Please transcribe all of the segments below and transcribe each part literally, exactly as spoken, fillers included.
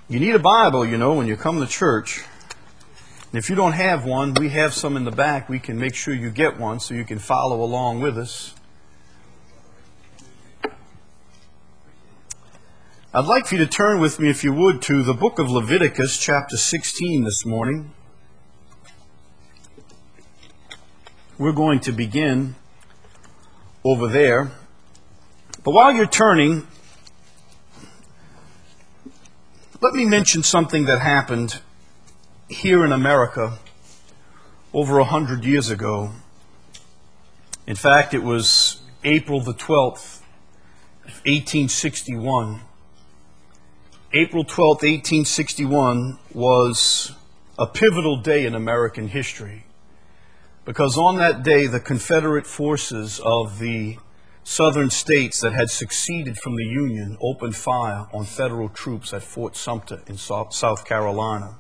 You need a Bible, you know, when you come to church. And if you don't have one, we have some in the back. We can make sure you get one so you can follow along with us. I'd like for you to turn with me, if you would, to the book of Leviticus, chapter sixteen this morning. We're going to begin over there. But while you're turning, let me mention something that happened here in America over a hundred years ago. In fact, it was April the twelfth, eighteen sixty-one. April twelfth, eighteen sixty-one was a pivotal day in American history, because on that day the Confederate forces of the southern states that had seceded from the Union opened fire on federal troops at Fort Sumter in South Carolina.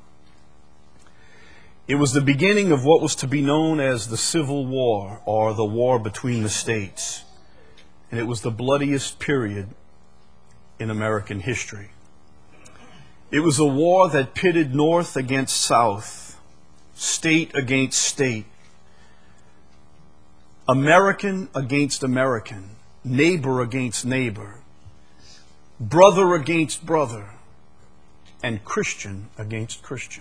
It was the beginning of what was to be known as the Civil War, or the war between the states. And it was the bloodiest period in American history. It was a war that pitted North against South, state against state, American against American, neighbor against neighbor, brother against brother, and Christian against Christian.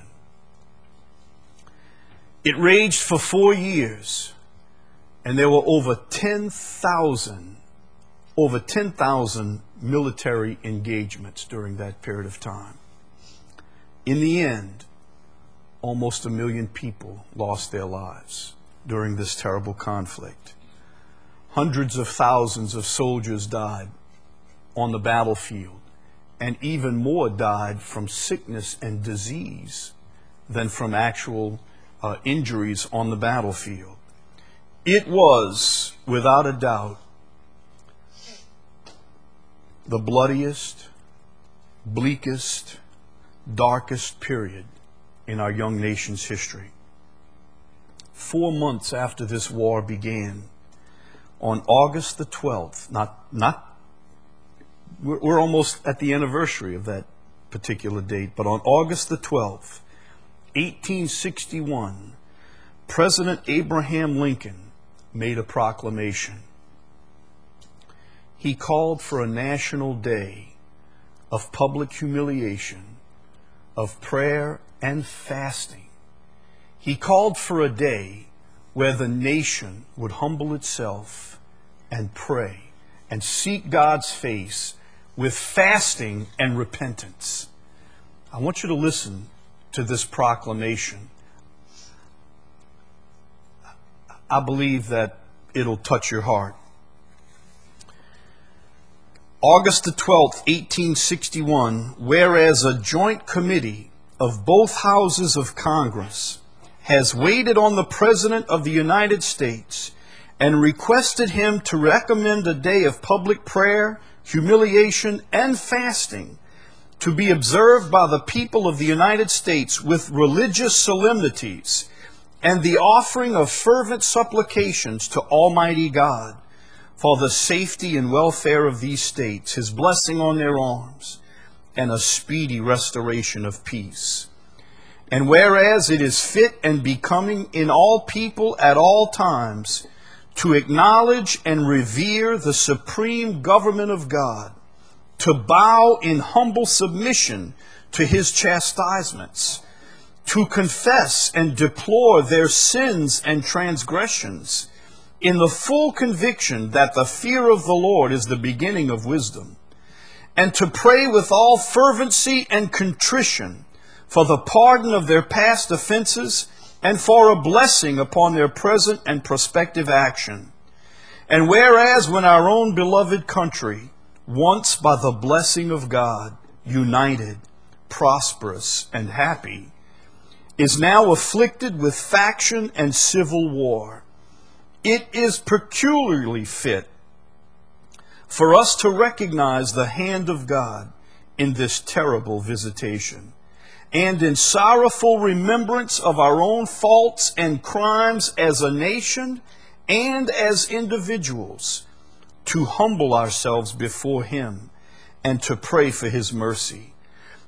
It raged for four years, and there were over ten thousand, over ten thousand military engagements during that period of time. In the end, almost a million people lost their lives during this terrible conflict. Hundreds of thousands of soldiers died on the battlefield, and even more died from sickness and disease than from actual uh, injuries on the battlefield. It was, without a doubt, the bloodiest, bleakest, darkest period in our young nation's history. Four months after this war began, on August the twelfth, not, not, we're, we're almost at the anniversary of that particular date, but on August the twelfth, eighteen sixty-one, President Abraham Lincoln made a proclamation. He called for a national day of public humiliation, of prayer and fasting. He called for a day where the nation would humble itself and pray and seek God's face with fasting and repentance. I want you to listen to this proclamation. I believe that it'll touch your heart. August the twelfth, eighteen sixty-one, whereas a joint committee of both houses of Congress has waited on the President of the United States and requested him to recommend a day of public prayer, humiliation, and fasting to be observed by the people of the United States with religious solemnities and the offering of fervent supplications to Almighty God for the safety and welfare of these states, His blessing on their arms, and a speedy restoration of peace. And whereas it is fit and becoming in all people at all times to acknowledge and revere the supreme government of God, to bow in humble submission to His chastisements, to confess and deplore their sins and transgressions, in the full conviction that the fear of the Lord is the beginning of wisdom, and to pray with all fervency and contrition for the pardon of their past offenses and for a blessing upon their present and prospective action. And whereas when our own beloved country, once by the blessing of God, united, prosperous, and happy, is now afflicted with faction and civil war, it is peculiarly fit for us to recognize the hand of God in this terrible visitation, and in sorrowful remembrance of our own faults and crimes as a nation and as individuals, to humble ourselves before Him and to pray for His mercy.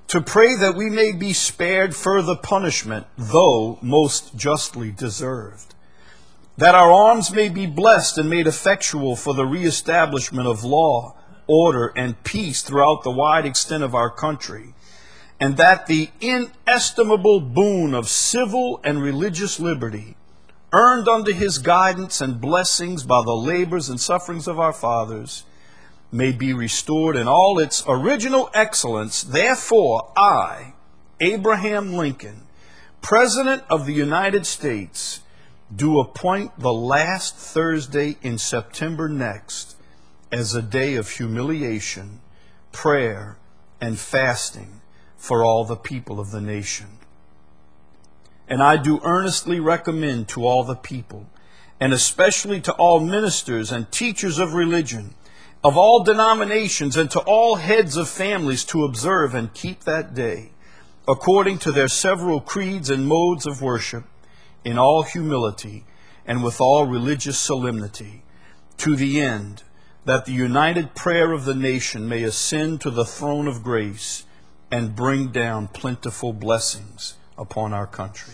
to pray that we may be spared further punishment, though most justly deserved, that our arms may be blessed and made effectual for the reestablishment of law, order, and peace throughout the wide extent of our country, and that the inestimable boon of civil and religious liberty, earned under his guidance and blessings by the labors and sufferings of our fathers, may be restored in all its original excellence. Therefore, I, Abraham Lincoln, President of the United States, do appoint the last Thursday in September next as a day of humiliation, prayer, and fasting for all the people of the nation. And I do earnestly recommend to all the people, and especially to all ministers and teachers of religion, of all denominations, and to all heads of families, to observe and keep that day, according to their several creeds and modes of worship, in all humility and with all religious solemnity, to the end that the united prayer of the nation may ascend to the throne of grace and bring down plentiful blessings upon our country.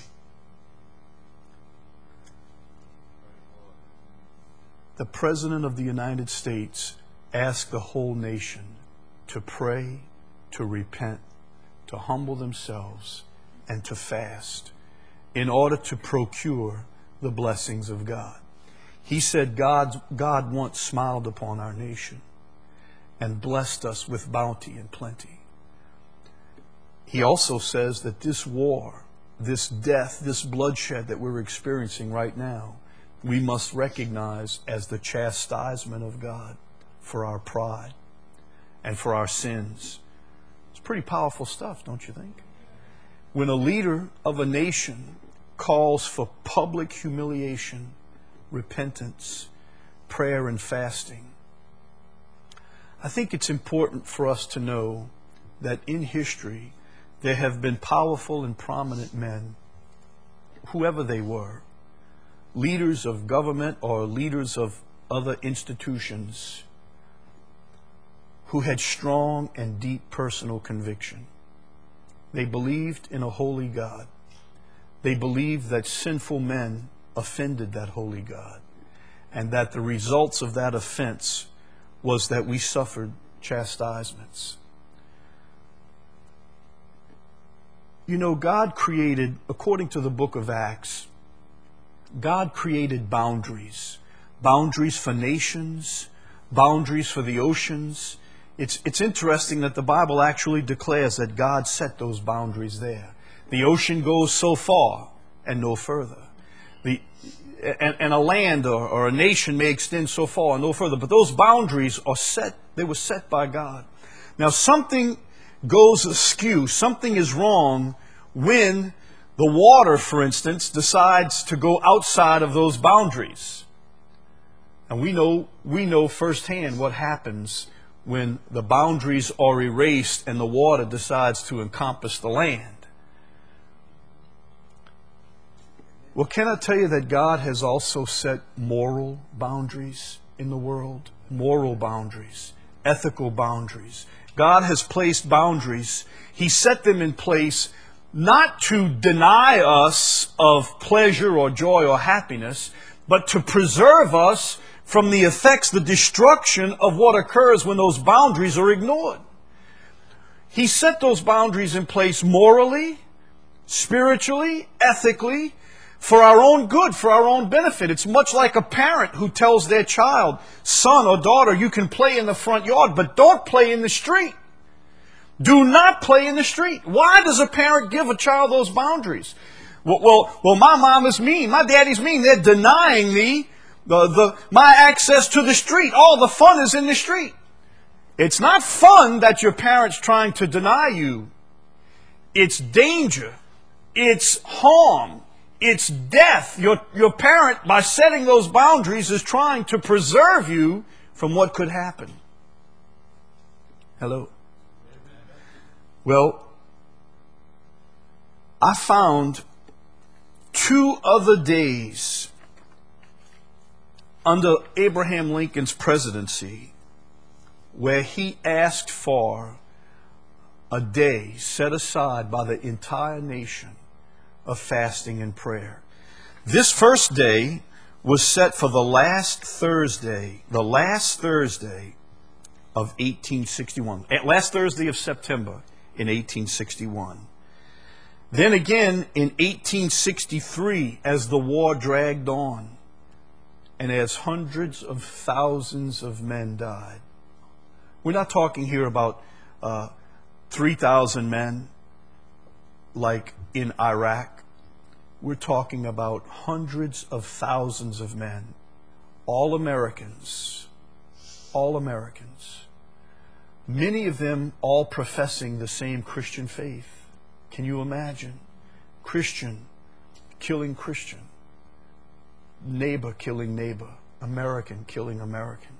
The President of the United States asked the whole nation to pray, to repent, to humble themselves, and to fast in order to procure the blessings of God. He said God, God once smiled upon our nation and blessed us with bounty and plenty. He also says that this war, this death, this bloodshed that we're experiencing right now, we must recognize as the chastisement of God for our pride and for our sins. It's pretty powerful stuff, don't you think? When a leader of a nation calls for public humiliation, repentance, prayer, and fasting, I think it's important for us to know that in history there have been powerful and prominent men, whoever they were, leaders of government or leaders of other institutions, who had strong and deep personal conviction. They believed in a holy God. They believed that sinful men offended that holy God, and that the results of that offense was that we suffered chastisements. You know, God created, according to the book of Acts, God created boundaries. Boundaries for nations, boundaries for the oceans. It's, it's interesting that the Bible actually declares that God set those boundaries there. The ocean goes so far and no further. The, and, and a land or, or a nation may extend so far and no further. But those boundaries are set, they were set by God. Now something goes askew, something is wrong when the water, for instance, decides to go outside of those boundaries. And we know, we know firsthand what happens when the boundaries are erased and the water decides to encompass the land. Well, can I tell you that God has also set moral boundaries in the world? Moral boundaries, ethical boundaries. God has placed boundaries. He set them in place not to deny us of pleasure or joy or happiness, but to preserve us from the effects, the destruction of what occurs when those boundaries are ignored. He set those boundaries in place morally, spiritually, ethically, for our own good, for our own benefit. It's much like a parent who tells their child, son or daughter, you can play in the front yard, but don't play in the street. Do not play in the street. Why does a parent give a child those boundaries? Well, well, well my mom is mean. My daddy's mean. They're denying me the, the, my access to the street. All the fun is in the street. It's not fun that your parent's trying to deny you. It's danger. It's harm. It's death. Your, your parent, by setting those boundaries, is trying to preserve you from what could happen. Hello? Well, I found two other days under Abraham Lincoln's presidency where he asked for a day set aside by the entire nation of fasting and prayer. This first day was set for the last Thursday, the last Thursday of eighteen sixty-one, last Thursday of September in eighteen sixty-one. Then again in eighteen sixty-three, as the war dragged on and as hundreds of thousands of men died. We're not talking here about uh, three thousand men like in Iraq. We're talking about hundreds of thousands of men, all Americans, all Americans. Many of them all professing the same Christian faith. Can you imagine? Christian killing Christian, neighbor killing neighbor, American killing American.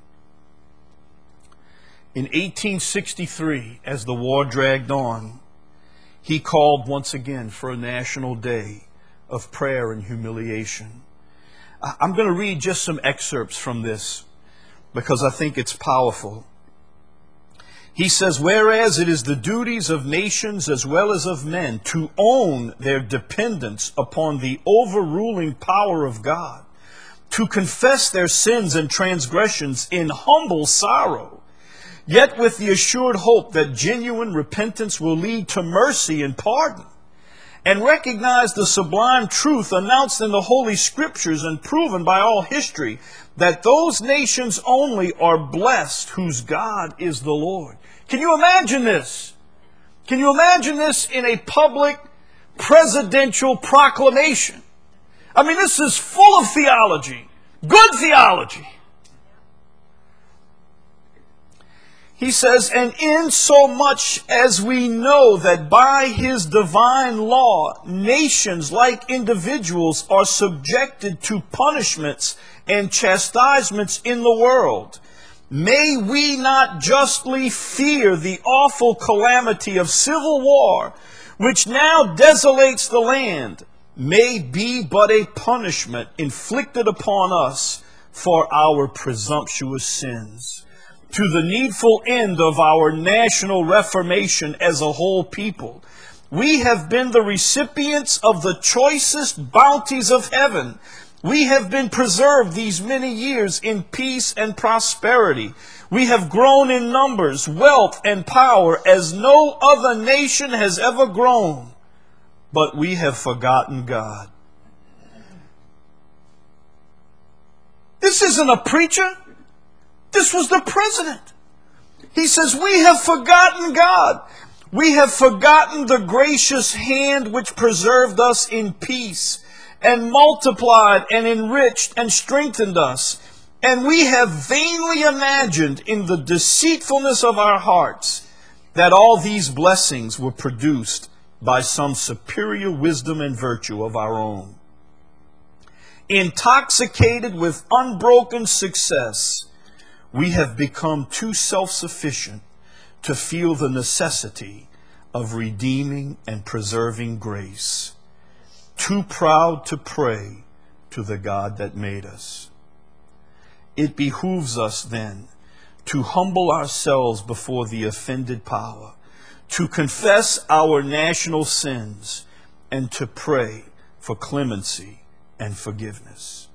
In eighteen sixty-three, as the war dragged on, he called once again for a national day of prayer and humiliation. I'm going to read just some excerpts from this because I think it's powerful. He says, whereas it is the duties of nations as well as of men to own their dependence upon the overruling power of God, to confess their sins and transgressions in humble sorrow, yet with the assured hope that genuine repentance will lead to mercy and pardon, and recognize the sublime truth announced in the Holy Scriptures and proven by all history, that those nations only are blessed whose God is the Lord. Can you imagine this? Can you imagine this in a public presidential proclamation? I mean, this is full of theology, good theology. He says, and in so much as we know that by his divine law, nations like individuals are subjected to punishments and chastisements in the world, may we not justly fear the awful calamity of civil war, which now desolates the land, may be but a punishment inflicted upon us for our presumptuous sins, to the needful end of our national reformation as a whole people. We have been the recipients of the choicest bounties of heaven. We have been preserved these many years in peace and prosperity. We have grown in numbers, wealth, and power as no other nation has ever grown. But we have forgotten God. This isn't a preacher. This was the president. He says, we have forgotten God. We have forgotten the gracious hand which preserved us in peace and multiplied and enriched and strengthened us. And we have vainly imagined in the deceitfulness of our hearts that all these blessings were produced by some superior wisdom and virtue of our own. Intoxicated with unbroken success, we have become too self-sufficient to feel the necessity of redeeming and preserving grace, too proud to pray to the God that made us. It behooves us then to humble ourselves before the offended power, to confess our national sins, and to pray for clemency and forgiveness.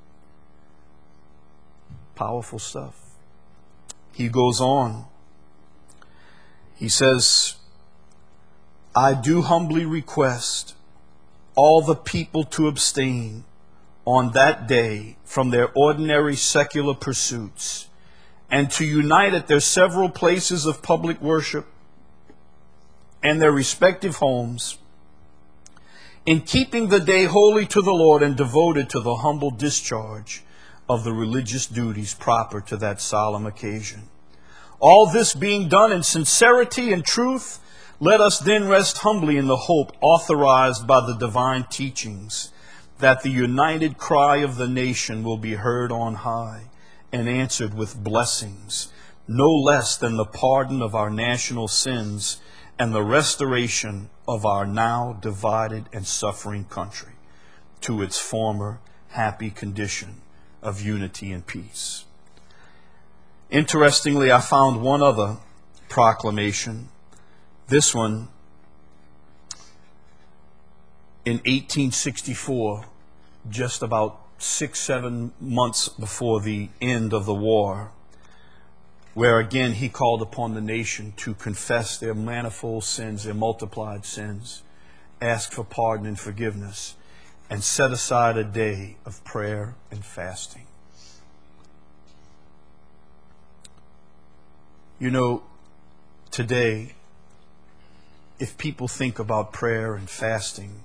Powerful stuff. He goes on. He says, I do humbly request all the people to abstain on that day from their ordinary secular pursuits and to unite at their several places of public worship and their respective homes in keeping the day holy to the Lord and devoted to the humble discharge of the religious duties proper to that solemn occasion. All this being done in sincerity and truth, let us then rest humbly in the hope authorized by the divine teachings that the united cry of the nation will be heard on high and answered with blessings, no less than the pardon of our national sins and the restoration of our now divided and suffering country to its former happy condition of unity and peace. Interestingly, I found one other proclamation This one, in eighteen sixty-four, just about six, seven months before the end of the war, where again he called upon the nation to confess their manifold sins, their multiplied sins, ask for pardon and forgiveness, and set aside a day of prayer and fasting. You know, today, if people think about prayer and fasting,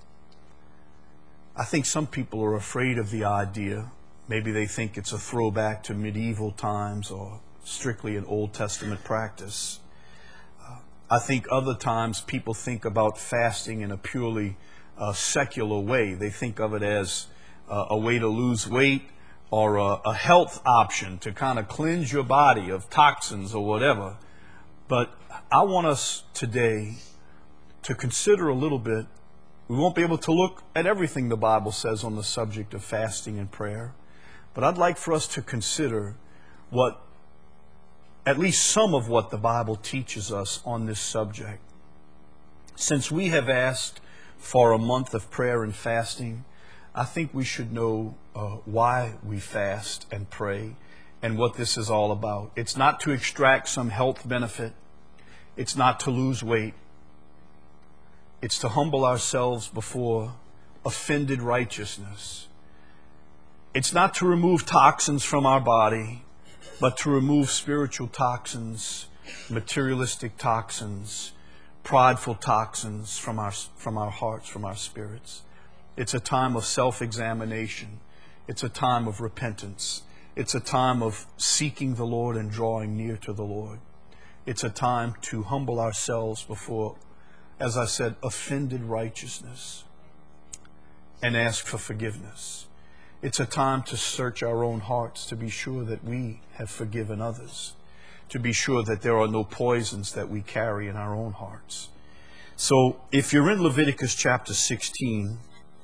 I think some people are afraid of the idea. Maybe they think it's a throwback to medieval times or strictly an Old Testament practice. Uh, I think other times people think about fasting in a purely uh, secular way. They think of it as uh, a way to lose weight or a, a health option to kind of cleanse your body of toxins or whatever. But I want us today to consider a little bit. We won't be able to look at everything the Bible says on the subject of fasting and prayer, but I'd like for us to consider what, at least some of what the Bible teaches us on this subject. Since we have asked for a month of prayer and fasting, I think we should know uh, why we fast and pray and what this is all about. It's not to extract some health benefit. It's not to lose weight. It's to humble ourselves before offended righteousness. It's not to remove toxins from our body, but to remove spiritual toxins, materialistic toxins, prideful toxins from our, from our hearts, from our spirits. It's a time of self-examination. It's a time of repentance. It's a time of seeking the Lord and drawing near to the Lord. It's a time to humble ourselves before, as I said, offended righteousness and ask for forgiveness. It's a time to search our own hearts to be sure that we have forgiven others, to be sure that there are no poisons that we carry in our own hearts. So if you're in Leviticus chapter sixteen,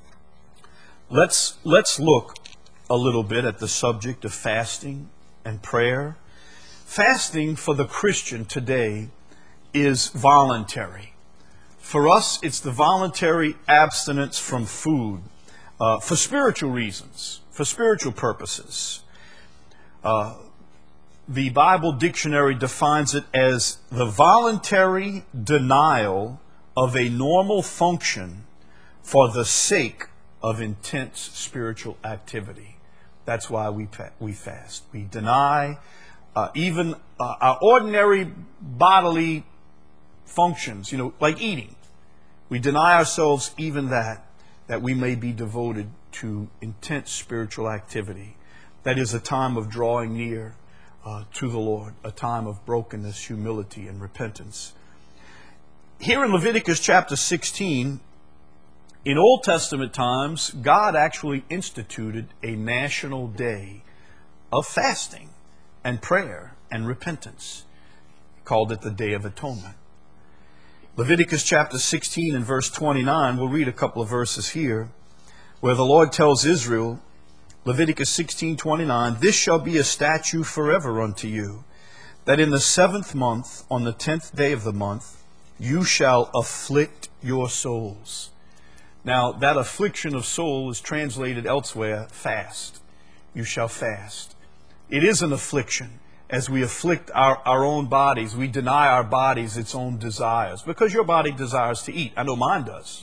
let's, let's look a little bit at the subject of fasting and prayer. Fasting for the Christian today is voluntary. For us, it's the voluntary abstinence from food uh, for spiritual reasons, for spiritual purposes. Uh, the Bible dictionary defines it as the voluntary denial of a normal function for the sake of intense spiritual activity. That's why we we fast. We deny uh, even uh, our ordinary bodily functions, you know, like eating. We deny ourselves even that, that we may be devoted to intense spiritual activity. That is a time of drawing near uh, to the Lord, a time of brokenness, humility, and repentance. Here in Leviticus chapter sixteen, in Old Testament times, God actually instituted a national day of fasting and prayer and repentance. He called it the Day of Atonement. Leviticus chapter sixteen and verse twenty-nine, we'll read a couple of verses here, where the Lord tells Israel, Leviticus sixteen twenty-nine, "This shall be a statute forever unto you, that in the seventh month, on the tenth day of the month, you shall afflict your souls." Now, that affliction of soul is translated elsewhere, fast. You shall fast. It is an affliction. As we afflict our, our own bodies, we deny our bodies its own desires. Because your body desires to eat. I know mine does.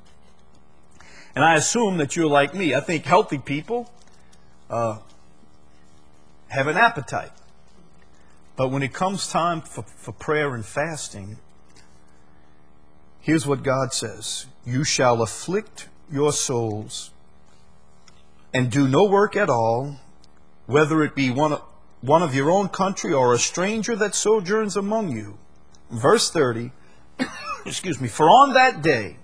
And I assume that you're like me. I think healthy people uh, have an appetite. But when it comes time for, for prayer and fasting, here's what God says. You shall afflict your souls and do no work at all, whether it be one of, one of your own country or a stranger that sojourns among you. Verse thirty, excuse me, for on that day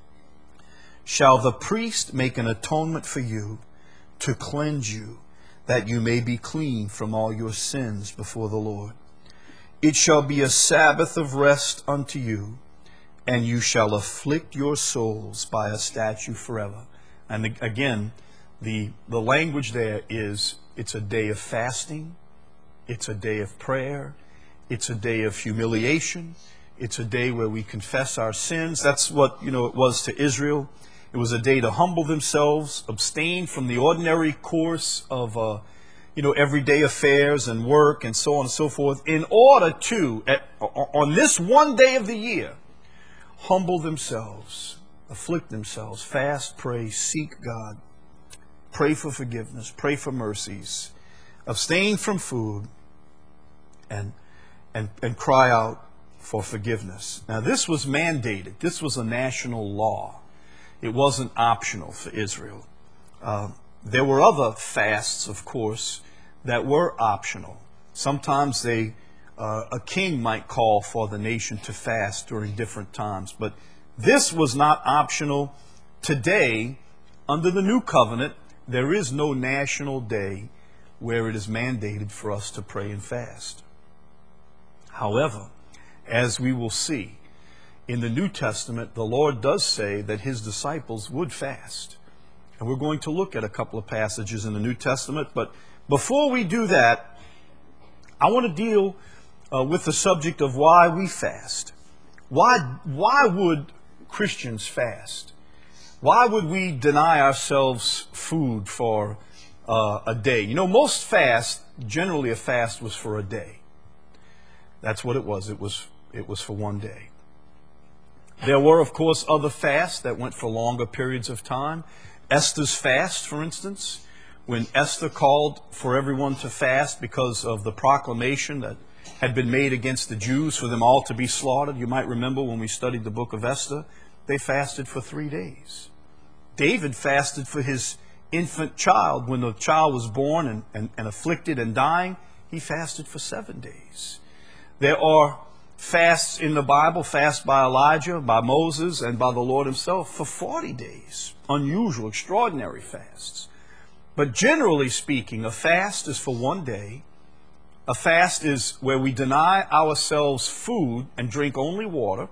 shall the priest make an atonement for you to cleanse you, that you may be clean from all your sins before the Lord. It shall be a Sabbath of rest unto you, and you shall afflict your souls by a statute forever. And again, the, the language there is, it's a day of fasting, it's a day of prayer, it's a day of humiliation, It's a day where we confess our sins. That's what, you know, it was to Israel. It was a day to humble themselves, abstain from the ordinary course of, uh, you know, everyday affairs and work and so on and so forth, in order to, at, on this one day of the year, humble themselves, afflict themselves, fast, pray, seek God, pray for forgiveness, pray for mercies, abstain from food, and and and cry out for forgiveness. Now, this was mandated. This was a national law. It wasn't optional for Israel. Uh, there were other fasts, of course, that were optional. Sometimes they, uh, a king might call for the nation to fast during different times, but this was not optional. Today, under the new covenant, there is no national day where it is mandated for us to pray and fast. However, as we will see, in the New Testament, the Lord does say that his disciples would fast. And we're going to look at a couple of passages in the New Testament. But before we do that, I want to deal uh, with the subject of why we fast. Why, why would Christians fast? Why would we deny ourselves food for uh, a day? You know, most fasts, generally a fast was for a day. That's what it was. It was, it was for one day. There were, of course, other fasts that went for longer periods of time. Esther's fast, for instance, when Esther called for everyone to fast because of the proclamation that had been made against the Jews for them all to be slaughtered. You might remember when we studied the book of Esther, they fasted for three days. David fasted for his infant child. When the child was born and, and, and afflicted and dying, he fasted for seven days. There are fasts in the Bible, fast by Elijah, by Moses, and by the Lord himself for forty days. Unusual, extraordinary fasts. But generally speaking, a fast is for one day. A fast is where we deny ourselves food and drink only water.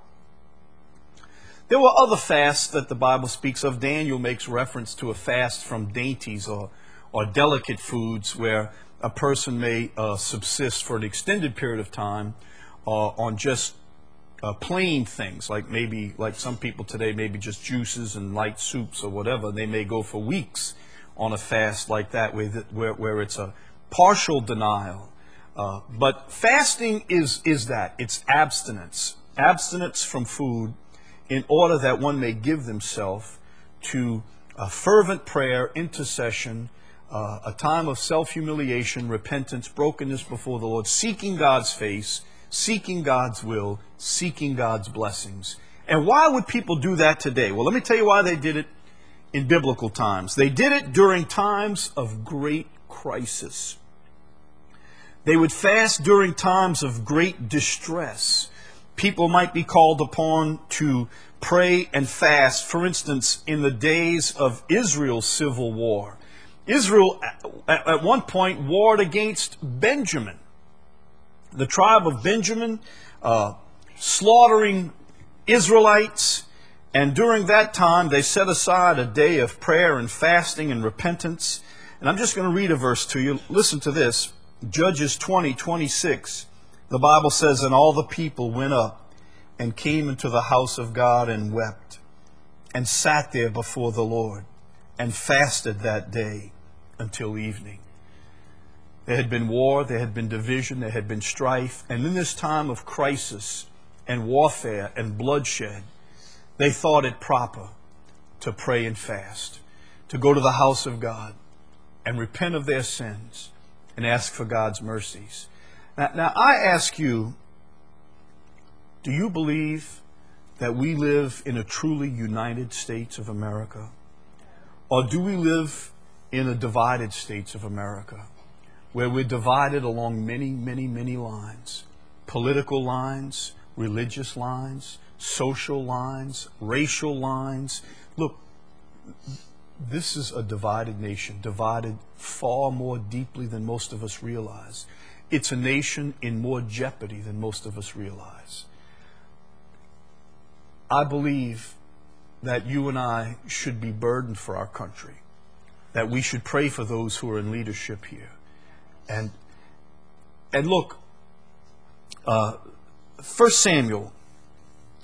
There were other fasts that the Bible speaks of. Daniel makes reference to a fast from dainties or, or delicate foods where a person may uh, subsist for an extended period of time uh, on just uh, plain things, like maybe, like some people today, maybe just juices and light soups or whatever. They may go for weeks on a fast like that, where, where it's a partial denial. Uh, but fasting is, is that. It's abstinence. Abstinence from food in order that one may give themselves to a fervent prayer, intercession, uh, a time of self-humiliation, repentance, brokenness before the Lord, seeking God's face, seeking God's will, seeking God's blessings. And why would people do that today? Well, let me tell you why they did it in biblical times. They did it during times of great crisis. They would fast during times of great distress. People might be called upon to pray and fast, for instance, in the days of Israel's civil war. Israel, at one point, warred against Benjamin, the tribe of Benjamin, uh, slaughtering Israelites. And during that time, they set aside a day of prayer and fasting and repentance. And I'm just going to read a verse to you. Listen to this. Judges twenty, twenty-six. The Bible says, "And all the people went up and came into the house of God and wept and sat there before the Lord and fasted that day until evening." There had been war, there had been division, there had been strife. And in this time of crisis and warfare and bloodshed, they thought it proper to pray and fast, to go to the house of God and repent of their sins and ask for God's mercies. Now, now I ask you, do you believe that we live in a truly United States of America? Or do we live in a divided States of America, where we're divided along many, many, many lines? Political lines, religious lines, social lines, racial lines. Look, this is a divided nation, divided far more deeply than most of us realize. It's a nation in more jeopardy than most of us realize. I believe that you and I should be burdened for our country, that we should pray for those who are in leadership here. And, and look, uh, First Samuel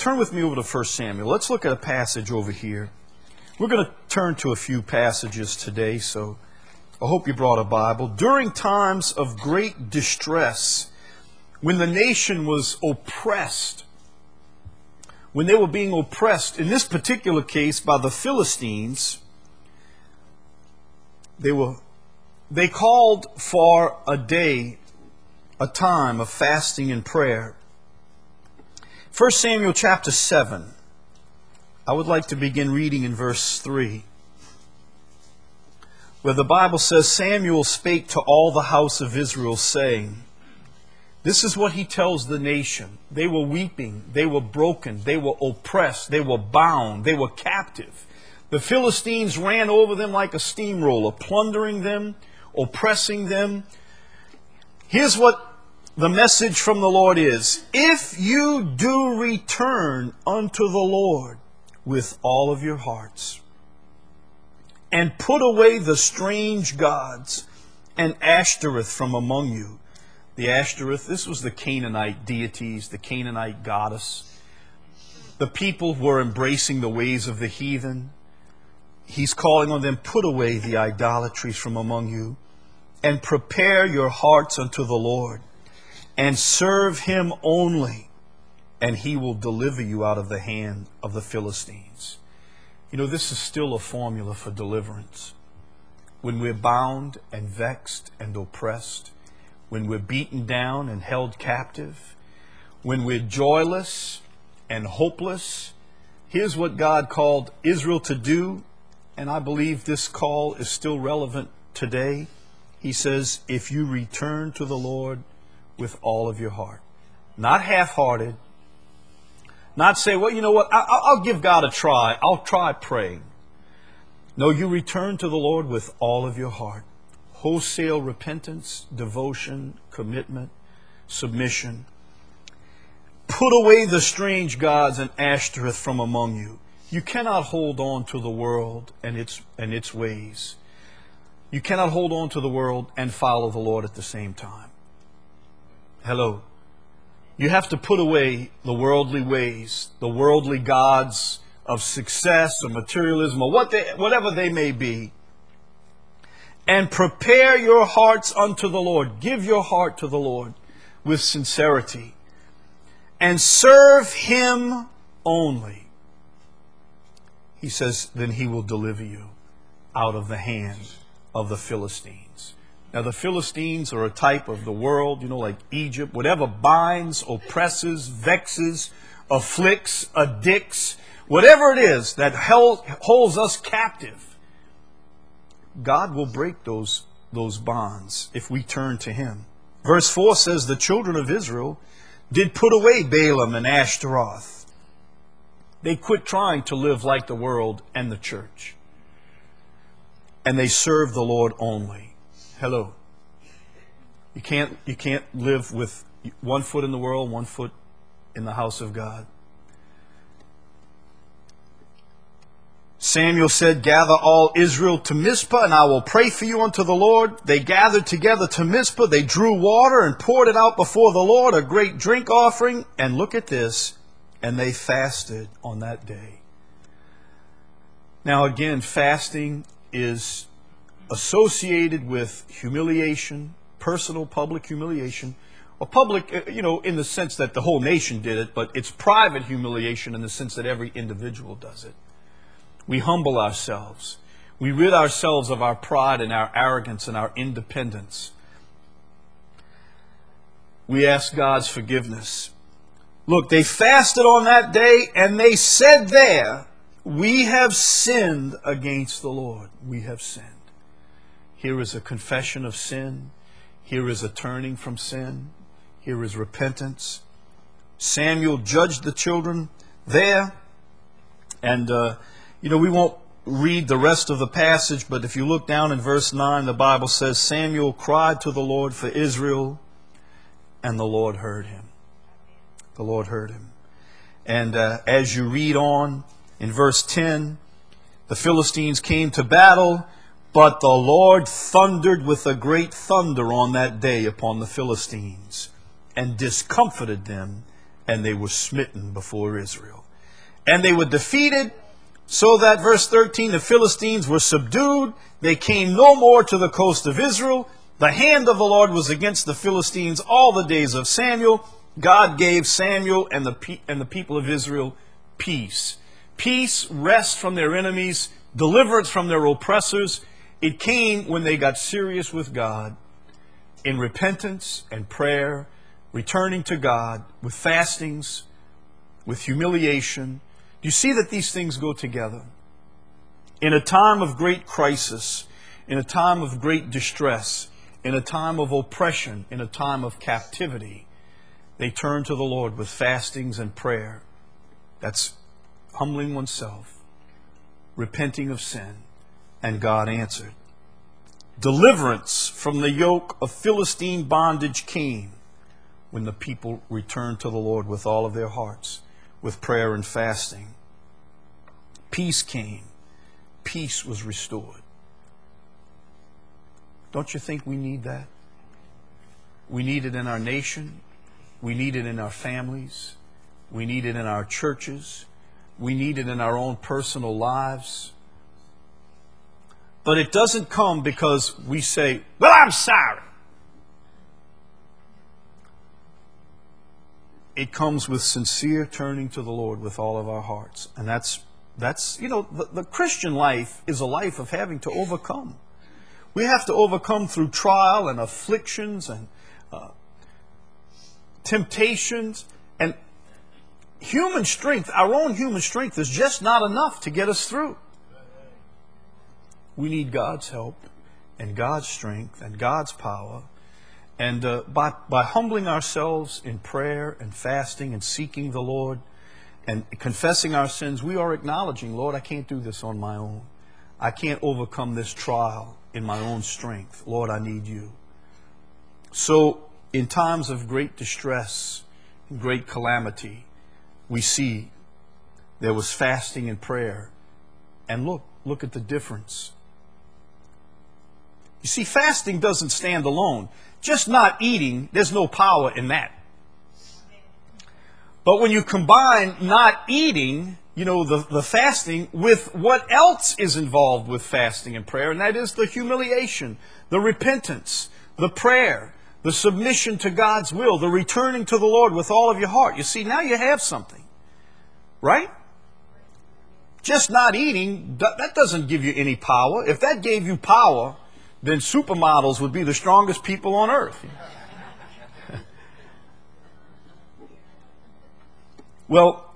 turn with me over to First Samuel. Let's look at a passage over here. We're going to turn to a few passages today, so I hope you brought a Bible. During times of great distress, when the nation was oppressed, when they were being oppressed, in this particular case by the Philistines, they were they called for a day, a time of fasting and prayer. First Samuel chapter seven. I would like to begin reading in verse three, where the Bible says, Samuel spake to all the house of Israel, saying, this is what he tells the nation. They were weeping, they were broken, they were oppressed, they were bound, they were captive. The Philistines ran over them like a steamroller, plundering them, oppressing them. Here's what the message from the Lord is. If you do return unto the Lord with all of your hearts, and put away the strange gods and Ashtoreth from among you. The Ashtoreth, this was the Canaanite deities, the Canaanite goddess. The people were embracing the ways of the heathen. He's calling on them, put away the idolatries from among you, and prepare your hearts unto the Lord, and serve him only, and he will deliver you out of the hand of the Philistines. You know, this is still a formula for deliverance. When we're bound and vexed and oppressed, when we're beaten down and held captive, when we're joyless and hopeless, here's what God called Israel to do, and I believe this call is still relevant today. He says, if you return to the Lord with all of your heart, not half-hearted, not say, well, you know what, I, I'll give God a try. I'll try praying. No, you return to the Lord with all of your heart. Wholesale repentance, devotion, commitment, submission. Put away the strange gods and Ashtoreth from among you. You cannot hold on to the world and its, and its ways. You cannot hold on to the world and follow the Lord at the same time. Hello. You have to put away the worldly ways, the worldly gods of success or materialism or what they, whatever they may be, and prepare your hearts unto the Lord. Give your heart to the Lord with sincerity and serve him only. He says, then he will deliver you out of the hand of the Philistines. Now, the Philistines are a type of the world, you know, like Egypt. Whatever binds, oppresses, vexes, afflicts, addicts, whatever it is that held, holds us captive, God will break those, those bonds if we turn to him. Verse four says, the children of Israel did put away Balaam and Ashtaroth. They quit trying to live like the world and the church. And they served the Lord only. Hello. You can't, you can't live with one foot in the world, one foot in the house of God. Samuel said, gather all Israel to Mizpah, and I will pray for you unto the Lord. They gathered together to Mizpah. They drew water and poured it out before the Lord, a great drink offering. And look at this. And they fasted on that day. Now again, fasting is associated with humiliation, personal public humiliation, or public, you know, in the sense that the whole nation did it, but it's private humiliation in the sense that every individual does it. We humble ourselves. We rid ourselves of our pride and our arrogance and our independence. We ask God's forgiveness. Look, they fasted on that day and they said there, we have sinned against the Lord. We have sinned. Here is a confession of sin. Here is a turning from sin. Here is repentance. Samuel judged the children there. And, uh, you know, we won't read the rest of the passage, but if you look down in verse nine, the Bible says, Samuel cried to the Lord for Israel, and the Lord heard him. The Lord heard him. And uh, as you read on in verse ten, the Philistines came to battle, but the Lord thundered with a great thunder on that day upon the Philistines, and discomfited them and they were smitten before Israel. And they were defeated, so that, verse thirteen, the Philistines were subdued. They came no more to the coast of Israel. The hand of the Lord was against the Philistines all the days of Samuel. God gave Samuel and the, pe- and the people of Israel peace. Peace, rest from their enemies, deliverance from their oppressors. It came when they got serious with God in repentance and prayer, returning to God with fastings, with humiliation. You see that these things go together. In a time of great crisis, in a time of great distress, in a time of oppression, in a time of captivity, they turn to the Lord with fastings and prayer. That's humbling oneself, repenting of sin, and God answered. Deliverance from the yoke of Philistine bondage came when the people returned to the Lord with all of their hearts, with prayer and fasting. Peace came. Peace was restored. Don't you think we need that? We need it in our nation. We need it in our families. We need it in our churches. We need it in our own personal lives. But it doesn't come because we say, well, I'm sorry. It comes with sincere turning to the Lord with all of our hearts. And that's, that's you know, the, the Christian life is a life of having to overcome. We have to overcome through trial and afflictions and uh, temptations. And human strength, our own human strength, is just not enough to get us through. We need God's help and God's strength and God's power. And uh, by, by humbling ourselves in prayer and fasting and seeking the Lord and confessing our sins, we are acknowledging, Lord, I can't do this on my own. I can't overcome this trial in my own strength. Lord, I need you. So in times of great distress and great calamity, we see there was fasting and prayer. And look, look at the difference. You see, fasting doesn't stand alone. Just not eating, there's no power in that. But when you combine not eating, you know, the, the fasting with what else is involved with fasting and prayer, and that is the humiliation, the repentance, the prayer, the submission to God's will, the returning to the Lord with all of your heart. You see, now you have something, right? Just not eating, that doesn't give you any power. If that gave you power, then supermodels would be the strongest people on earth. Well,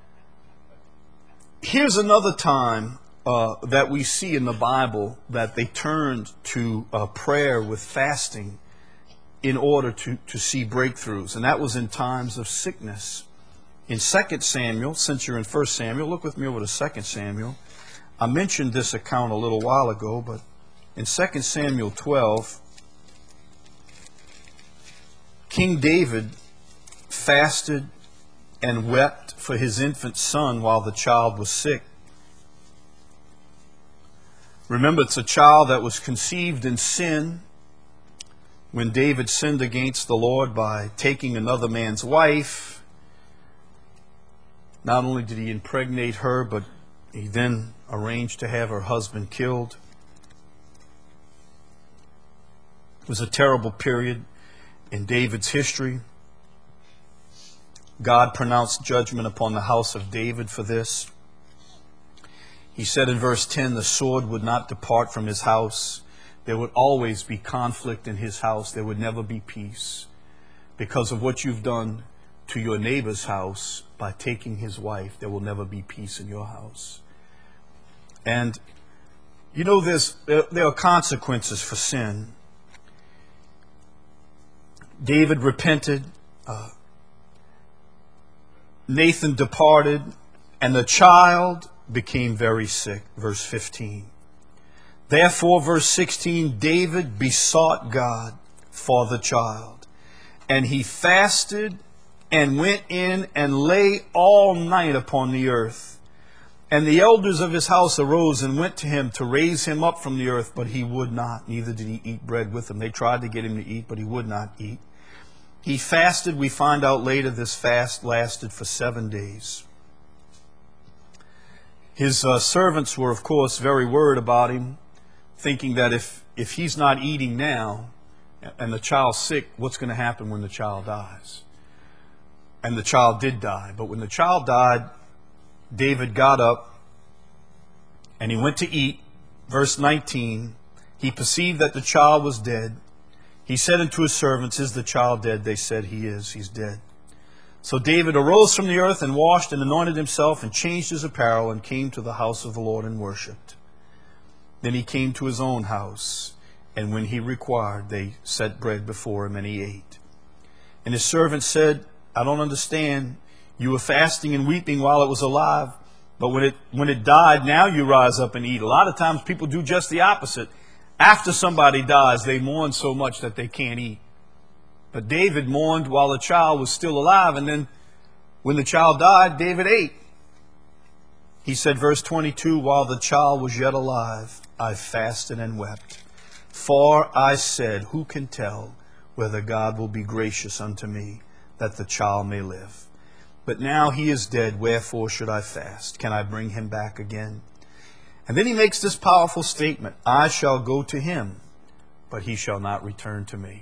here's another time uh, that we see in the Bible that they turned to uh, prayer with fasting in order to, to see breakthroughs. And that was in times of sickness. In Second Samuel, since you're in First Samuel, look with me over to Second Samuel. I mentioned this account a little while ago, but in Second Samuel twelve, King David fasted and wept for his infant son while the child was sick. Remember, it's a child that was conceived in sin when David sinned against the Lord by taking another man's wife. Not only did he impregnate her, but he then arranged to have her husband killed. It was a terrible period in David's history. God pronounced judgment upon the house of David for this. He said in verse ten, the sword would not depart from his house. There would always be conflict in his house. There would never be peace because of what you've done to your neighbor's house by taking his wife. There will never be peace in your house. And you know, there's, there, there are consequences for sin. David repented. Uh, Nathan departed, and the child became very sick. Verse fifteen. Therefore, verse sixteen, David besought God for the child, and he fasted and went in and lay all night upon the earth. And the elders of his house arose and went to him to raise him up from the earth, but he would not, neither did he eat bread with them. They tried to get him to eat, but he would not eat. He fasted. We find out later this fast lasted for seven days. His uh, servants were, of course, very worried about him, thinking that if, if he's not eating now and the child's sick, what's going to happen when the child dies? And the child did die. But when the child died, David got up and he went to eat. Verse nineteen, he perceived that the child was dead. He said unto his servants, Is the child dead? They said, He is, he's dead. So David arose from the earth and washed and anointed himself and changed his apparel and came to the house of the Lord and worshipped. Then he came to his own house, and when he required, they set bread before him and he ate. And his servants said, I don't understand. You were fasting and weeping while it was alive, but when it when it died, now you rise up and eat. A lot of times people do just the opposite. After somebody dies, they mourn so much that they can't eat. But David mourned while the child was still alive, and then when the child died, David ate. He said, verse twenty-two, while the child was yet alive, I fasted and wept. For I said, who can tell whether God will be gracious unto me, that the child may live? But now he is dead, wherefore should I fast? Can I bring him back again? And then he makes this powerful statement, I shall go to him, but he shall not return to me.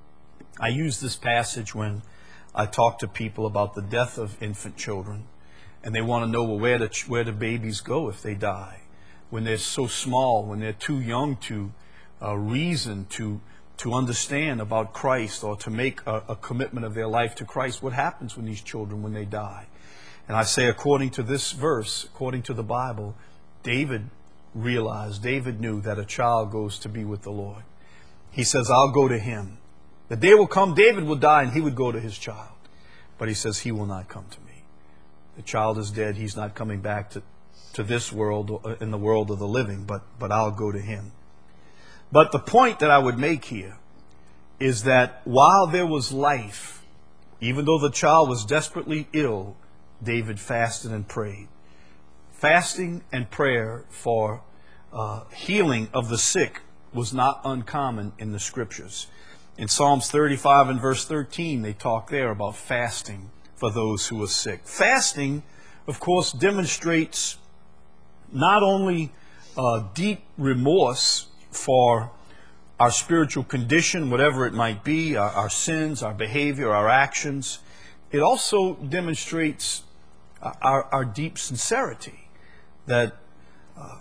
I use this passage when I talk to people about the death of infant children, and they want to know, well, where do, where do babies go if they die? When they're so small, when they're too young to uh, reason, to, to understand about Christ, or to make a, a commitment of their life to Christ, what happens when these children, when they die? And I say, according to this verse, according to the Bible, David realized, David knew that a child goes to be with the Lord. He says, I'll go to him. The day will come, David will die, and he would go to his child. But he says, he will not come to me. The child is dead. He's not coming back to, to this world, in the world of the living, but, but I'll go to him. But the point that I would make here is that while there was life, even though the child was desperately ill, David fasted and prayed. Fasting and prayer for uh, healing of the sick was not uncommon in the Scriptures. In Psalms thirty-five and verse thirteen, they talk there about fasting for those who are sick. Fasting, of course, demonstrates not only uh, deep remorse for our spiritual condition, whatever it might be, our, our sins, our behavior, our actions. It also demonstrates our, our deep sincerity, that uh,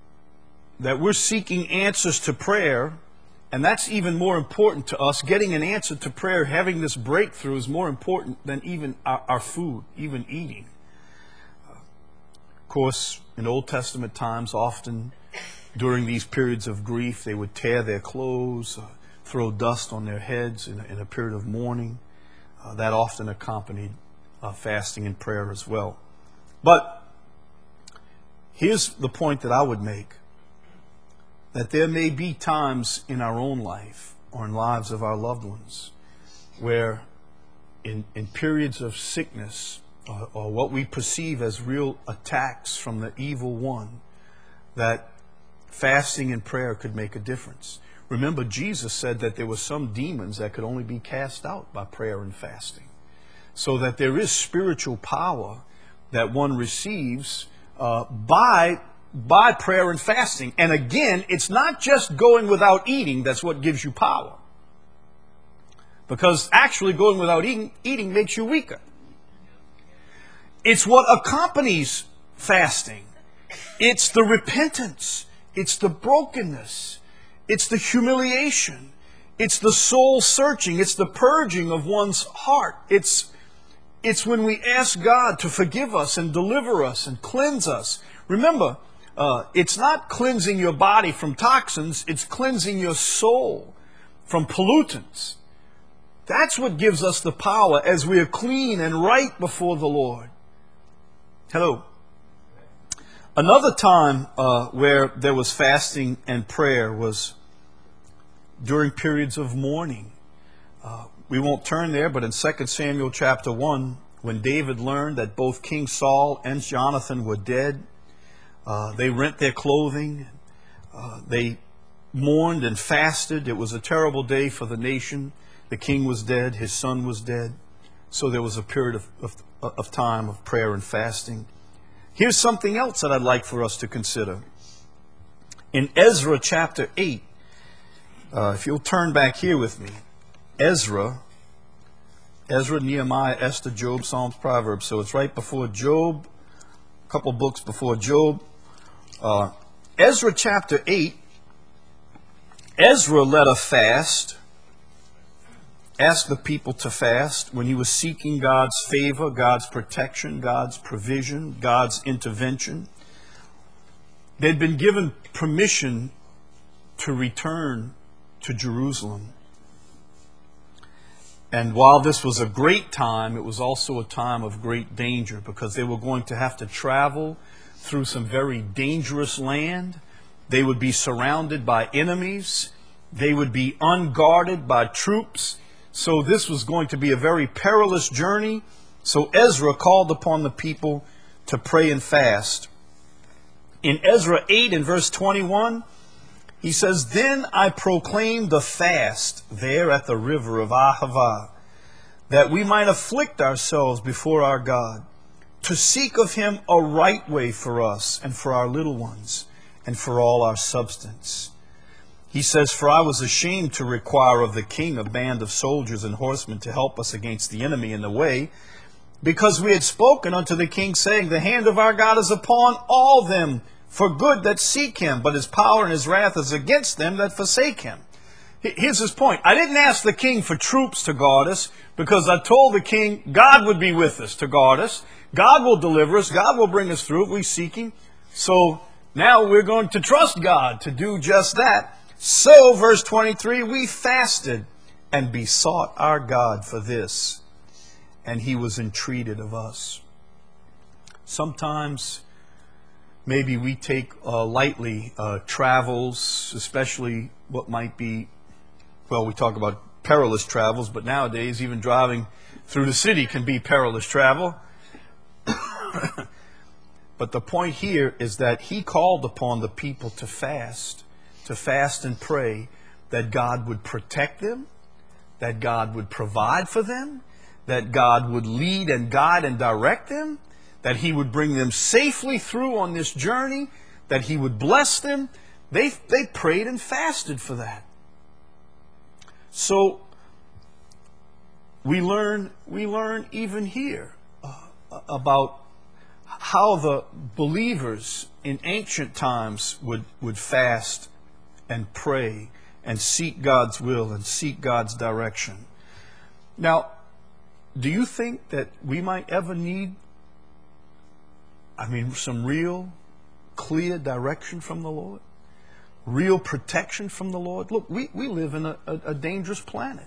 that we're seeking answers to prayer. And that's even more important to us. Getting an answer to prayer, having this breakthrough, is more important than even our, our food, even eating. Uh, of course, in Old Testament times, often during these periods of grief, they would tear their clothes, uh, throw dust on their heads in a, in a period of mourning. Uh, that often accompanied uh, fasting and prayer as well. But here's the point that I would make. That there may be times in our own life or in lives of our loved ones where in, in periods of sickness or, or what we perceive as real attacks from the evil one, that fasting and prayer could make a difference. Remember, Jesus said that there were some demons that could only be cast out by prayer and fasting. So that there is spiritual power that one receives uh, by by prayer and fasting. And again, it's not just going without eating that's what gives you power. Because actually going without eating, eating makes you weaker. It's what accompanies fasting. It's the repentance. It's the brokenness. It's the humiliation. It's the soul searching. It's the purging of one's heart. It's, it's when we ask God to forgive us and deliver us and cleanse us. Remember, Uh, it's not cleansing your body from toxins, it's cleansing your soul from pollutants. That's what gives us the power as we are clean and right before the Lord. Hello. Another time uh, where there was fasting and prayer was during periods of mourning. Uh, we won't turn there, but in Second Samuel chapter one, when David learned that both King Saul and Jonathan were dead, Uh, they rent their clothing. Uh, they mourned and fasted. It was a terrible day for the nation. The king was dead. His son was dead. So there was a period of, of, of time of prayer and fasting. Here's something else that I'd like for us to consider. In Ezra chapter eight, uh, if you'll turn back here with me, Ezra, Ezra, Nehemiah, Esther, Job, Psalms, Proverbs. So it's right before Job, a couple books before Job. Uh, Ezra chapter eight, Ezra led a fast, asked the people to fast when he was seeking God's favor, God's protection, God's provision, God's intervention. They'd been given permission to return to Jerusalem. And while this was a great time, it was also a time of great danger, because they were going to have to travel through some very dangerous land. They would be surrounded by enemies. They would be unguarded by troops. So this was going to be a very perilous journey. So Ezra called upon the people to pray and fast. In Ezra eight and verse twenty-one, he says, "Then I proclaimed the fast there at the river of Ahava, that we might afflict ourselves before our God, to seek of him a right way for us and for our little ones and for all our substance." He says, "For I was ashamed to require of the king a band of soldiers and horsemen to help us against the enemy in the way, because we had spoken unto the king, saying, The hand of our God is upon all them for good that seek him, but his power and his wrath is against them that forsake him." Here's his point. I didn't ask the king for troops to guard us, because I told the king God would be with us to guard us. God will deliver us. God will bring us through if we seek him. So now we're going to trust God to do just that. So, verse twenty-three, we fasted and besought our God for this, and he was entreated of us. Sometimes maybe we take uh, lightly uh, travels, especially what might be, well, we talk about perilous travels, but nowadays even driving through the city can be perilous travel. But the point here is that he called upon the people to fast, to fast and pray that God would protect them, that God would provide for them, that God would lead and guide and direct them, that he would bring them safely through on this journey, that he would bless them. They, they prayed and fasted for that. So we learn, we learn even here uh, about how the believers in ancient times would, would fast and pray and seek God's will and seek God's direction. Now, do you think that we might ever need, I mean, some real clear direction from the Lord? Real protection from the Lord? Look, we, we live in a, a, a dangerous planet.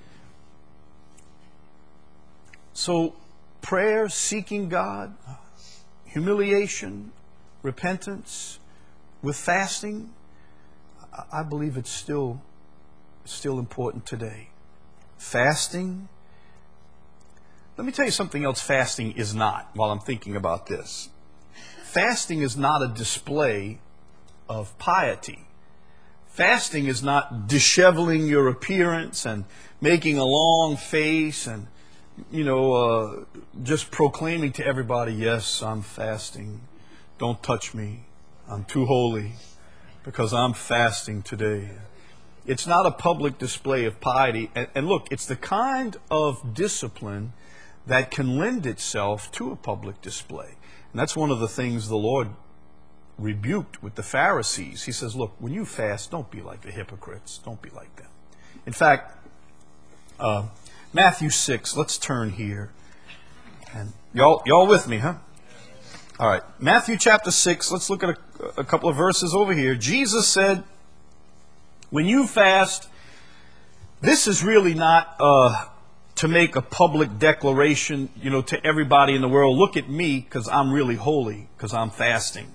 So prayer, seeking God, humiliation, repentance, with fasting, I believe it's still, still important today. Fasting. Let me tell you something else fasting is not, while I'm thinking about this. Fasting is not a display of piety. Fasting is not disheveling your appearance and making a long face and, you know, uh, just proclaiming to everybody, yes, I'm fasting. Don't touch me. I'm too holy because I'm fasting today. It's not a public display of piety. And, and look, it's the kind of discipline that can lend itself to a public display. And that's one of the things the Lord rebuked with the Pharisees. He says, look, when you fast, don't be like the hypocrites. Don't be like them. In fact, uh, Matthew six, let's turn here. And y'all, y'all with me, huh? All right, Matthew chapter six, let's look at a, a couple of verses over here. Jesus said, when you fast, this is really not uh, to make a public declaration, you know, to everybody in the world, look at me because I'm really holy, because I'm fasting.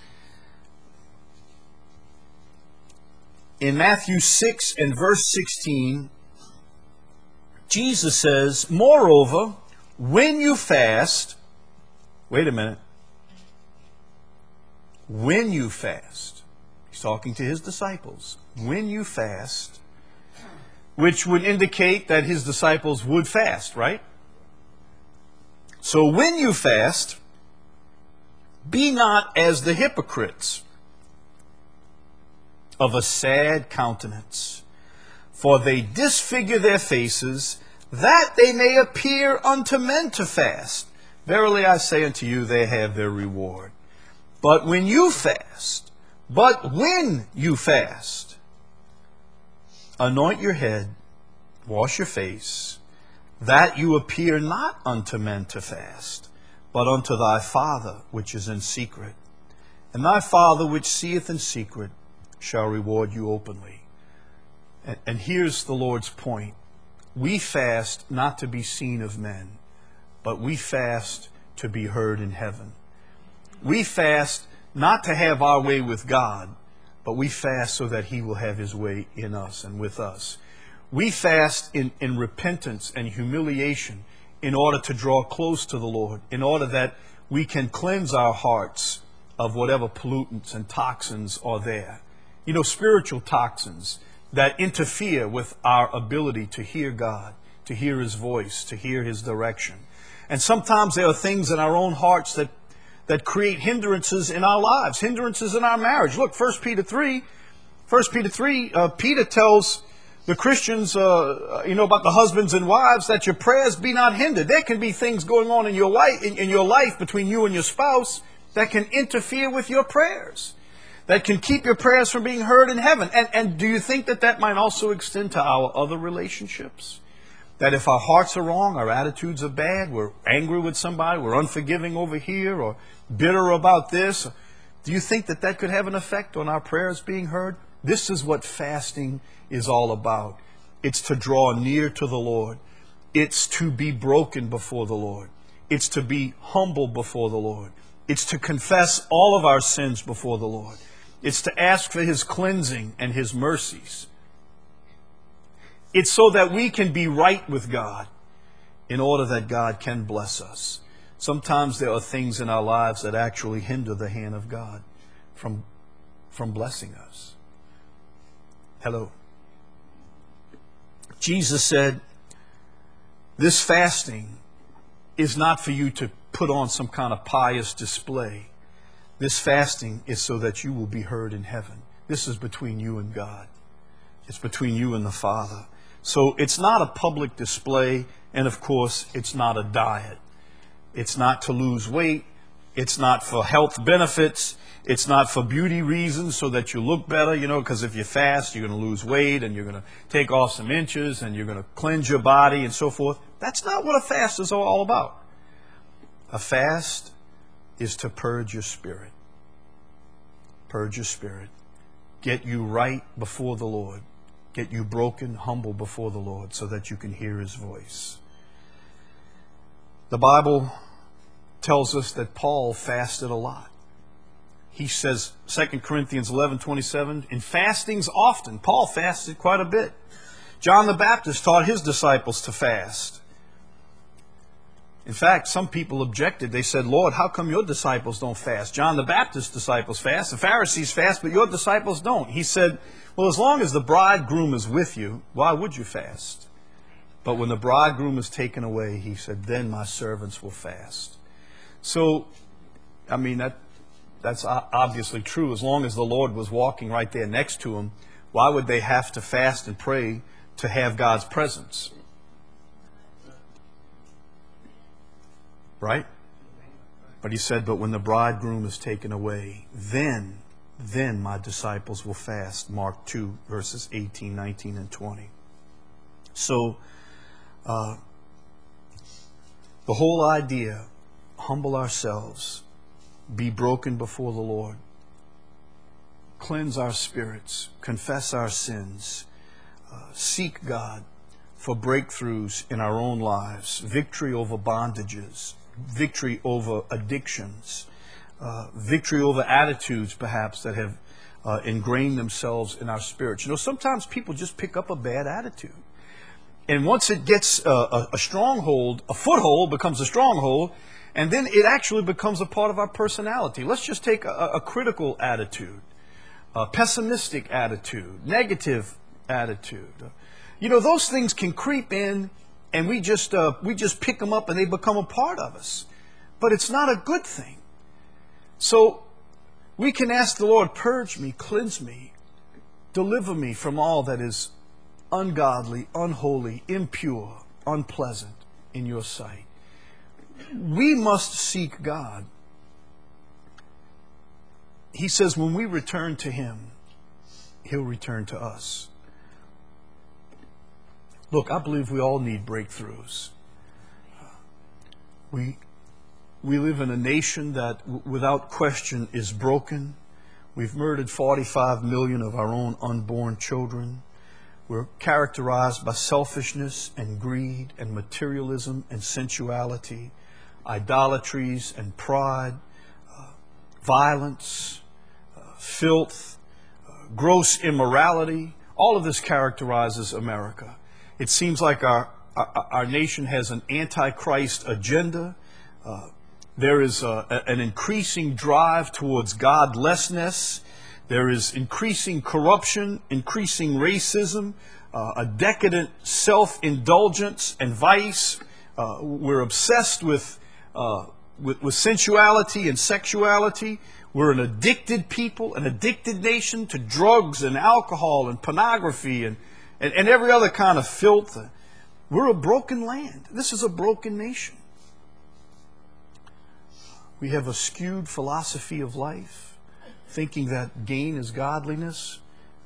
In Matthew six and verse sixteen, Jesus says, moreover, when you fast, wait a minute, when you fast, he's talking to his disciples, when you fast, which would indicate that his disciples would fast, right? So when you fast, be not as the hypocrites, of a sad countenance, for they disfigure their faces, that they may appear unto men to fast. Verily I say unto you, they have their reward. But when you fast, but when you fast, anoint your head, wash your face, that you appear not unto men to fast, but unto thy Father which is in secret. And thy Father which seeth in secret shall reward you openly. And, and here's the Lord's point. We fast not to be seen of men, but we fast to be heard in heaven. We fast not to have our way with God, but we fast so that he will have his way in us and with us. We fast in, in repentance and humiliation in order to draw close to the Lord, in order that we can cleanse our hearts of whatever pollutants and toxins are there. You know, spiritual toxins that interfere with our ability to hear God, to hear his voice, to hear his direction. And sometimes there are things in our own hearts that, that create hindrances in our lives, hindrances in our marriage. Look, First Peter three, First Peter three, uh, Peter tells the Christians, uh, you know, about the husbands and wives, that your prayers be not hindered. There can be things going on in your life, in, in your life between you and your spouse that can interfere with your prayers, that can keep your prayers from being heard in heaven. And, and do you think that that might also extend to our other relationships? That if our hearts are wrong, our attitudes are bad, we're angry with somebody, we're unforgiving over here, or bitter about this, do you think that that could have an effect on our prayers being heard? This is what fasting is all about. It's to draw near to the Lord. It's to be broken before the Lord. It's to be humble before the Lord. It's to confess all of our sins before the Lord. It's to ask for his cleansing and his mercies. It's so that we can be right with God in order that God can bless us. Sometimes there are things in our lives that actually hinder the hand of God from, from blessing us. Hello. Jesus said, this fasting is not for you to put on some kind of pious display. This fasting is so that you will be heard in heaven. This is between you and God. It's between you and the Father. So it's not a public display, and of course, it's not a diet. It's not to lose weight. It's not for health benefits. It's not for beauty reasons so that you look better, you know, because if you fast, you're going to lose weight and you're going to take off some inches and you're going to cleanse your body and so forth. That's not what a fast is all about. A fast is to purge your spirit. Purge your spirit. Get you right before the Lord. Get you broken, humble before the Lord so that you can hear his voice. The Bible tells us that Paul fasted a lot. He says, Second Corinthians eleven twenty-seven, in fastings often. Paul fasted quite a bit. John the Baptist taught his disciples to fast. In fact, some people objected. They said, Lord, how come your disciples don't fast? John the Baptist's disciples fast. The Pharisees fast, but your disciples don't. He said, well, as long as the bridegroom is with you, why would you fast? But when the bridegroom is taken away, he said, then my servants will fast. So, I mean, that that's obviously true. As long as the Lord was walking right there next to him, why would they have to fast and pray to have God's presence? Right? But he said, but when the bridegroom is taken away, then, then my disciples will fast. Mark two, verses eighteen, nineteen, and twenty. So, uh, the whole idea, humble ourselves, be broken before the Lord, cleanse our spirits, confess our sins, uh, seek God for breakthroughs in our own lives, victory over bondages, victory over addictions, uh, victory over attitudes perhaps that have uh, ingrained themselves in our spirits. You know, sometimes people just pick up a bad attitude. And once it gets uh, a, a stronghold, a foothold becomes a stronghold, and then it actually becomes a part of our personality. Let's just take a, a critical attitude, a pessimistic attitude, negative attitude. You know, those things can creep in, and we just uh, we just pick them up and they become a part of us. But it's not a good thing. So we can ask the Lord, purge me, cleanse me, deliver me from all that is ungodly, unholy, impure, unpleasant in your sight. We must seek God. He says when we return to Him, He'll return to us. Look, I believe we all need breakthroughs. We, we live in a nation that, w- without question, is broken. We've murdered forty-five million of our own unborn children. We're characterized by selfishness and greed and materialism and sensuality, idolatries and pride, uh, violence, uh, filth, uh, gross immorality. All of this characterizes America. It seems like our, our, our nation has an antichrist agenda. Uh, there is a, an increasing drive towards godlessness. There is increasing corruption, increasing racism, uh, a decadent self-indulgence and vice. Uh, we're obsessed with, uh, with, with sensuality and sexuality. We're an addicted people, an addicted nation to drugs and alcohol and pornography and, and, and every other kind of filth. We're a broken land. This is a broken nation. We have a skewed philosophy of life, thinking that gain is godliness.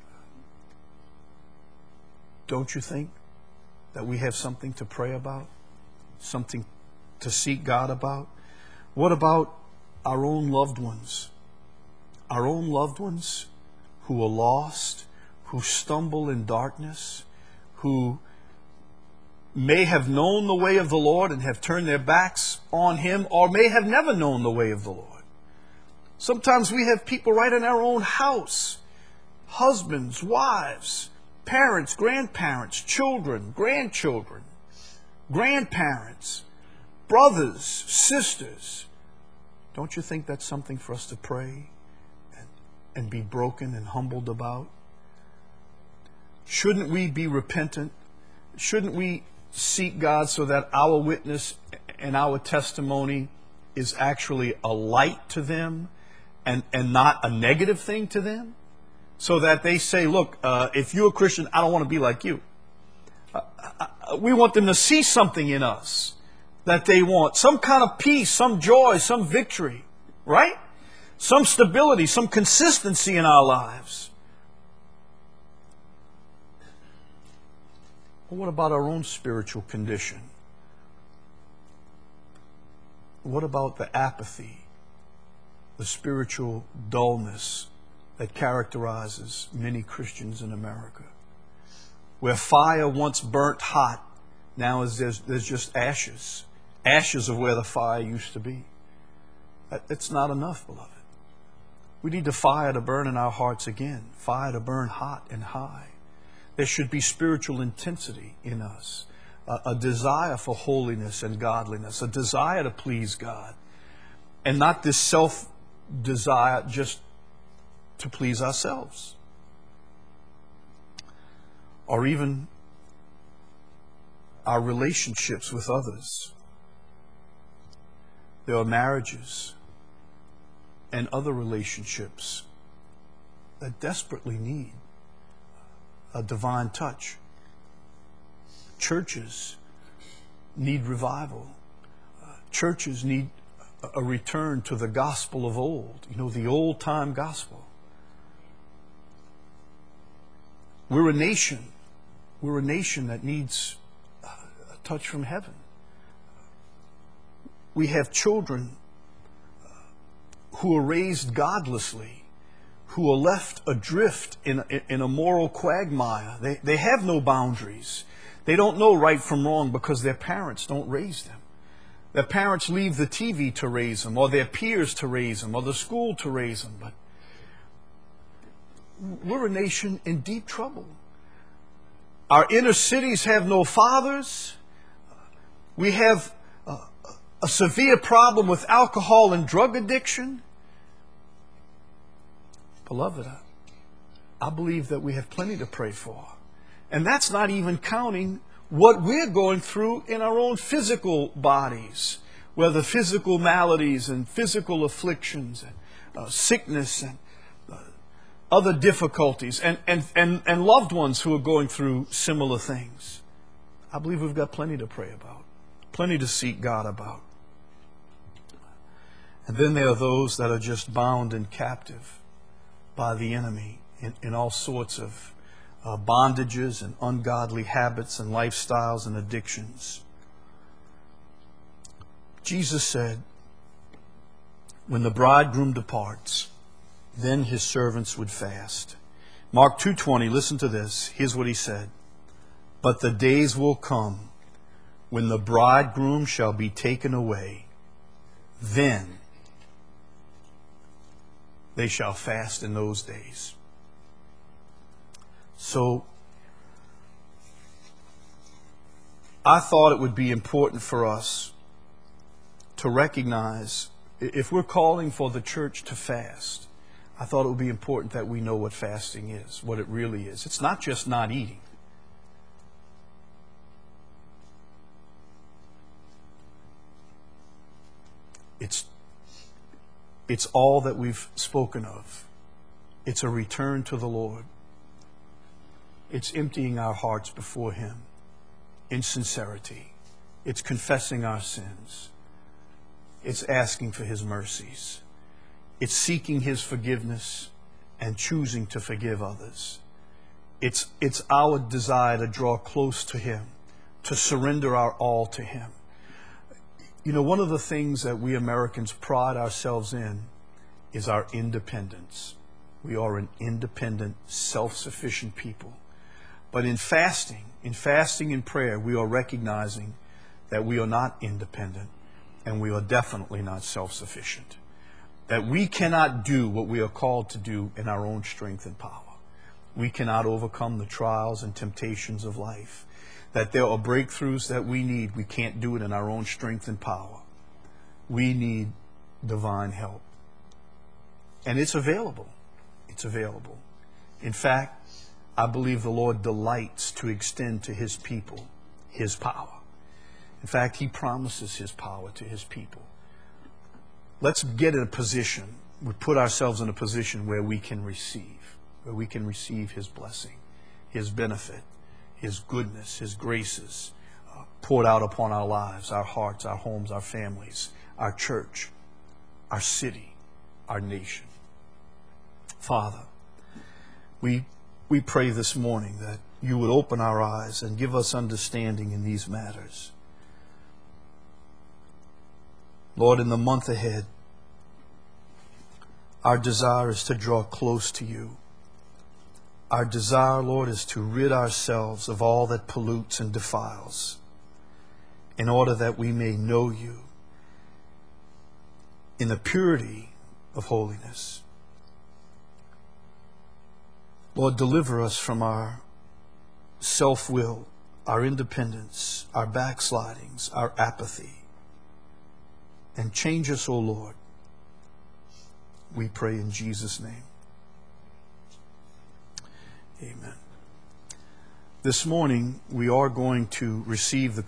Don't you think that we have something to pray about? Something to seek God about? What about our own loved ones? Our own loved ones who are lost, who stumble in darkness, who may have known the way of the Lord and have turned their backs on Him, or may have never known the way of the Lord. Sometimes we have people right in our own house, husbands, wives, parents, grandparents, children, grandchildren, grandparents, brothers, sisters. Don't you think that's something for us to pray and, and be broken and humbled about? Shouldn't we be repentant? Shouldn't we seek God so that our witness and our testimony is actually a light to them and, and not a negative thing to them? So that they say, look, uh, if you're a Christian, I don't want to be like you. Uh, uh, we want them to see something in us that they want. Some kind of peace, some joy, some victory, right? Some stability, some consistency in our lives. But what about our own spiritual condition? What about the apathy, the spiritual dullness that characterizes many Christians in America? Where fire once burnt hot, now is there's, there's just ashes. Ashes of where the fire used to be. That, that's not enough, beloved. We need the fire to burn in our hearts again. Fire to burn hot and high. There should be spiritual intensity in us. A, a desire for holiness and godliness. A desire to please God. And not this self-desire just to please ourselves. Or even our relationships with others. There are marriages and other relationships that desperately need a divine touch. Churches need revival. Uh, churches need a, a return to the gospel of old, you know, the old-time gospel. We're a nation. We're a nation that needs a touch from heaven. We have children who are raised godlessly, who are left adrift in, in a moral quagmire. They, they have no boundaries. They don't know right from wrong because their parents don't raise them. Their parents leave the T V to raise them, or their peers to raise them, or the school to raise them. But we're a nation in deep trouble. Our inner cities have no fathers. We have a, a severe problem with alcohol and drug addiction. Beloved, I believe that we have plenty to pray for. And that's not even counting what we're going through in our own physical bodies, whether physical maladies and physical afflictions and uh, sickness and uh, other difficulties, and, and, and, and loved ones who are going through similar things. I believe we've got plenty to pray about, plenty to seek God about. And then there are those that are just bound and captive by the enemy in, in all sorts of uh, bondages and ungodly habits and lifestyles and addictions. Jesus said, when the bridegroom departs, then his servants would fast. Mark two twenty, listen to this. Here's what he said. But the days will come when the bridegroom shall be taken away. Then they shall fast in those days. So I thought it would be important for us to recognize, if we're calling for the church to fast, I thought it would be important that we know what fasting is, what it really is. It's not just not eating. It's, it's all that we've spoken of. It's a return to the Lord. It's emptying our hearts before Him in sincerity. It's confessing our sins. It's asking for His mercies. It's seeking His forgiveness and choosing to forgive others. It's, it's our desire to draw close to Him, to surrender our all to Him. You know, one of the things that we Americans pride ourselves in is our independence. We are an independent, self-sufficient people. But in fasting, in fasting and prayer, we are recognizing that we are not independent and we are definitely not self-sufficient. That we cannot do what we are called to do in our own strength and power. We cannot overcome the trials and temptations of life. That there are breakthroughs that we need. We can't do it in our own strength and power. We need divine help. And it's available. It's available. In fact, I believe the Lord delights to extend to His people His power. In fact, He promises His power to His people. Let's get in a position, we put ourselves in a position where we can receive, where we can receive His blessing, His benefit, His goodness, His graces uh, poured out upon our lives, our hearts, our homes, our families, our church, our city, our nation. Father, we, we pray this morning that You would open our eyes and give us understanding in these matters. Lord, in the month ahead, our desire is to draw close to You. Our desire, Lord, is to rid ourselves of all that pollutes and defiles in order that we may know You in the purity of holiness. Lord, deliver us from our self-will, our independence, our backslidings, our apathy. And change us, O Lord. We pray in Jesus' name. Amen. This morning, we are going to receive the